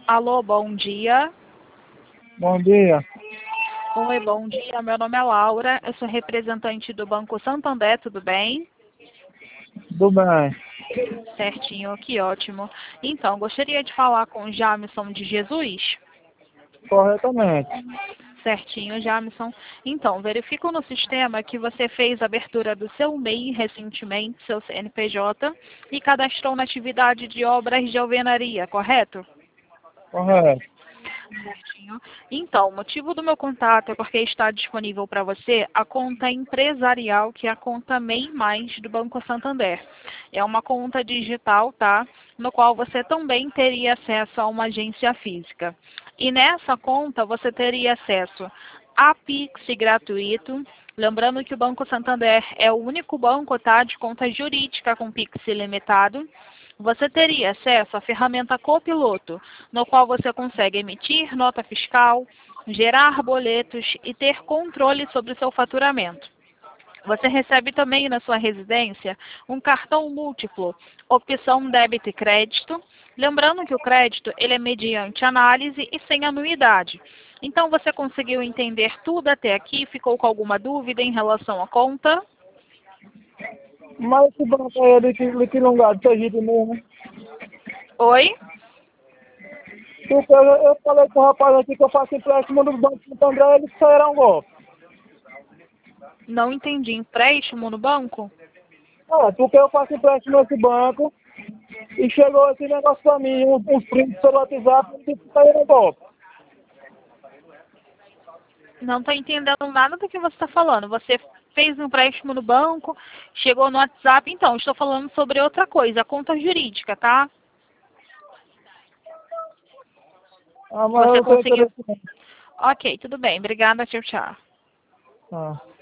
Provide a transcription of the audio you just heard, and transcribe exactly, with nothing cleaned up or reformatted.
Alô, bom dia. Bom dia. Oi, bom dia. Meu nome é Laura. Eu sou representante do Banco Santander, tudo bem? Tudo bem. Certinho, que ótimo. Então, gostaria de falar com o Jamison de Jesus. Corretamente. Certinho, Jamison. Então, verifico no sistema que você fez a abertura do seu M E I recentemente, seu C N P J, e cadastrou na atividade de obras de alvenaria, correto? Correto. Certinho. Então, o motivo do meu contato é porque está disponível para você a conta empresarial, que é a conta M E I Mais do Banco Santander. É uma conta digital, tá? No qual você também teria acesso a uma agência física. E nessa conta você teria acesso a Pix gratuito. Lembrando que o Banco Santander é o único banco, tá, de conta jurídica com Pix ilimitado. Você teria acesso à ferramenta Copiloto, no qual você consegue emitir nota fiscal, gerar boletos e ter controle sobre o seu faturamento. Você recebe também na sua residência um cartão múltiplo, opção débito e crédito. Lembrando que o crédito ele é mediante análise e sem anuidade. Então, você conseguiu entender tudo até aqui? Ficou com alguma dúvida em relação à conta? Mas esse banco aí é de que, de que lugar? De Sergipe mesmo? Oi? Porque eu, eu falei com o rapaz aqui que eu faço empréstimo do Banco Santander, ele disse que era um golpe. Não entendi. Empréstimo no banco? É, porque eu faço empréstimo nesse banco e chegou esse negócio pra mim, uns, uns prints pelo WhatsApp, e disse que era um golpe. Não estou entendendo nada do que você está falando. Você fez um empréstimo no banco, chegou no WhatsApp, então, estou falando sobre outra coisa, a conta jurídica, tá? Ah, mas Você eu tenho conseguiu. interesse. Ok, tudo bem. Obrigada, tchau, tchau. Ah.